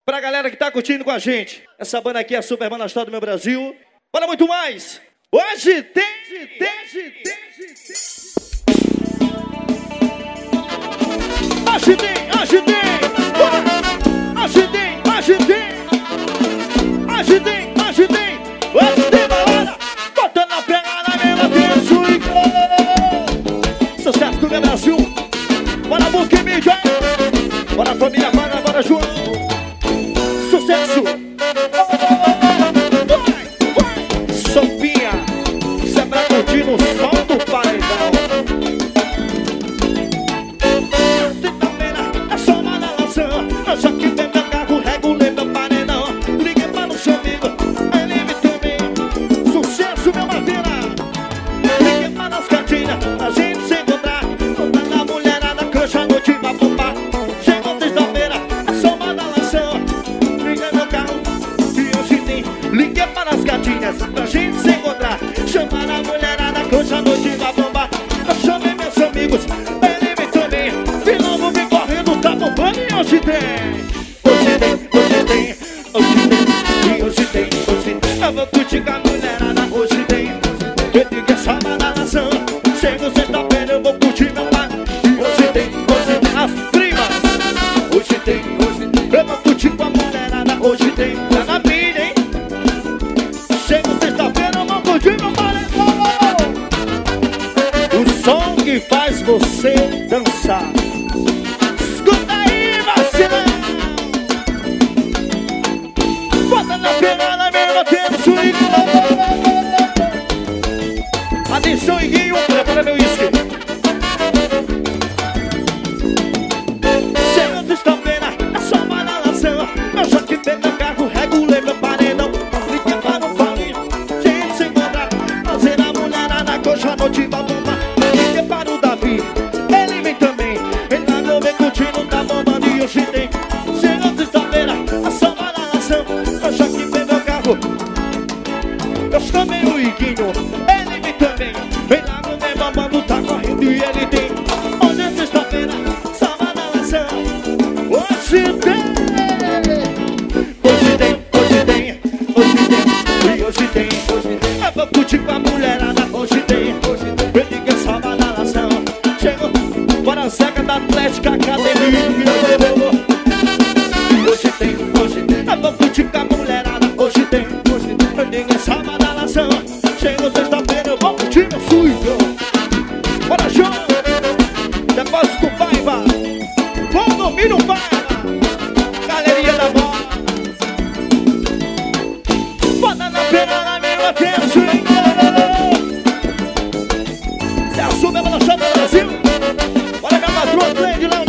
Pra galera que tá curtindo com a gente. Essa banda aqui é a Super Banda Astral do meu Brasil. Para muito mais. Hoje tem. Hoje tem balada. Botando a pegada mesmo, tem swing. Sucesso do meu Brasil. Bora Book Mídia. Bora família Vaga, bora João. Sucesso. Vai. Sopinha. Isso é pra curtir no sol do paredão. Sexta-feira é só uma relação. Eu já que vem meu carro, regulei meu paredão. Liguei para o seu amigo, ele me tomei. Sucesso, meu madeira. Liguei para as gatinhas, a gente se encontrar. Toda a mulherada, cancha, a noite vai bombar. Chegou sexta-feira, é só uma relação. Liguei meu carro e hoje tem. Liguei para as gatinhas, pra gente se encontrar. Chamar a mulherada, cancha, a noite vai bombar. Eu chamei meus amigos, ele me tomei. E logo vim correndo, tá bombando e hoje tem. Hoje tem. Eu vou curtir com a mulherada, hoje tem. Ele quer salvar a nação. Chega sexta-feira, eu vou curtir meu pai. Hoje tem as primas. Hoje tem. Eu vou curtir com a mulherada, hoje tem. Tá na pilha, hein? Chega sexta-feira, eu vou curtir meu paredão. O som que faz você dançar. Escuta aí, vacilão. Bota na pegada mesmo, tem swing. Atenção, Iguinho, prepara meu uísque. Chegando sexta-feira, é só uma relação. Eu já quitei meu carro, regulei meu paredão. Liguei para o Paulinho, gente se encontrar. Fazer a mulherada, coxa, a noite vai bombar. Liguei para o Davi, ele vem também. Ele largou, vem curtindo, tá bombando e hoje tem. Chegando sexta-feira, é só uma relação. Eu já quitei meu carro. Eu chamei o Iguinho, ele vem também. Vem lá no meu babando, tá correndo e ele tem. Hoje é sexta-feira, só uma relação. Hoje tem. E hoje tem. Eu vou curtir com a mulherada, hoje tem. Ele quer salvar da nação. Chegou, bora seca da Atlética Academia. Hoje tem. Eu vou curtir com a mulherada, hoje tem. Ele quer salvar da nação. Chegou sexta-feira, eu vou curtir meu suído. Bora, João. Depósito com Paiva. Condomínio Paiva. Galeria da Bola. Bota na pegada mesmo, tem swing. Celso, meu lanchão do Brasil. Bora, Gabatru, Atlântico, Léo